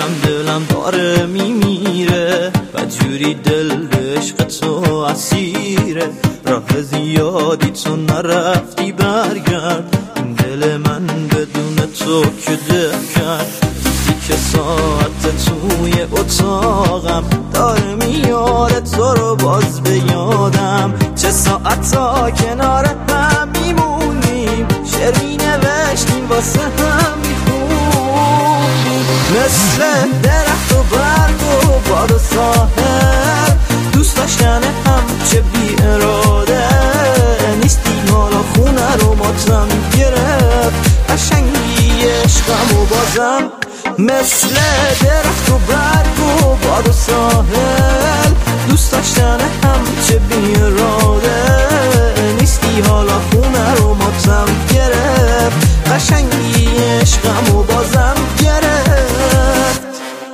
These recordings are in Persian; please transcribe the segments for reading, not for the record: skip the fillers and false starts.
دلم داره میمیره و جوری دل به عشق تو اسیره. راه زیادی تو نرفتی برگرد، این دل من بدون تو که دل کرد. که ساعت توی اتاقم داره میاره تو رو باز به یادم. چه ساعتا کنار هم میمونیم، شعر مینوشتیم واسه هم میخونیم. مثل درخت و برگ و باد و ساحل، دوست داشتن هم چه بی اراده. نیستیم حالا خونه رو ماتم گرفت، قشنگی عشقم و بازم. مثل درخت و برگ و باد و ساحل، دوست داشتن هم چه بی اراده. نیستی حالا خونه رو ماتم گرفت، قشنگی عشقم و بازم گرفت.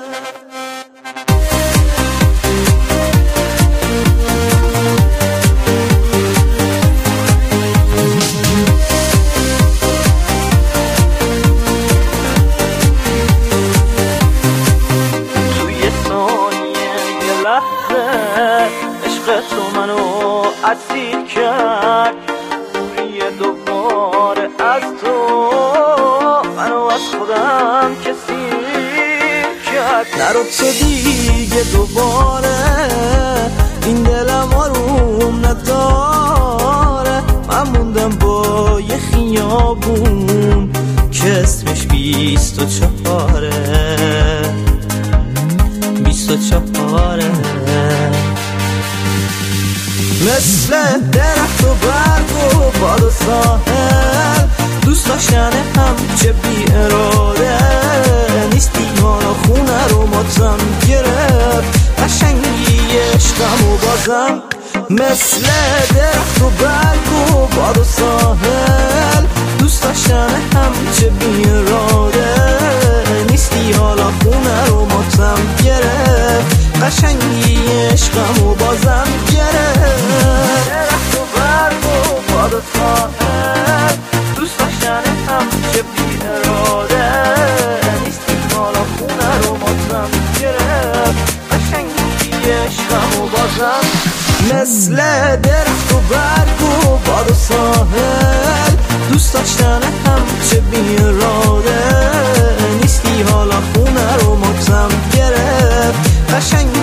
عشق تو منو اسیر کرد، دوری دوباره از تو منو از خودم کثیر کرد. نرو تو دیگه دوباره، این دلم آروم نداره. من موندم با یه خیابون که اسمش 24 24. مثل درخت و برگ و باد و ساحل، دوست داشتن هم چه بی اراده. نیستی حالا خونه رو ماتم گرفت، قشنگی عشقم و بازم. مثل درخت و برگ و باد و ساحل، دوست داشتن هم چه بی اراده. نیستی حالا خونه رو ماتم گرفت، قشنگی عشقم و بازم گرفت. درخت و برگ و باد و ساحل، دوست داشتن هم چه بی اراده. نیستی حالا خونه رو ماتم گرفت، قشنگی عشقم و بازم. مثل درخت و برگ و باد و ساحل، دوست داشتن هم چه بی اراده. نیستی حالا خونه رو ماتم گرفت، قشنگ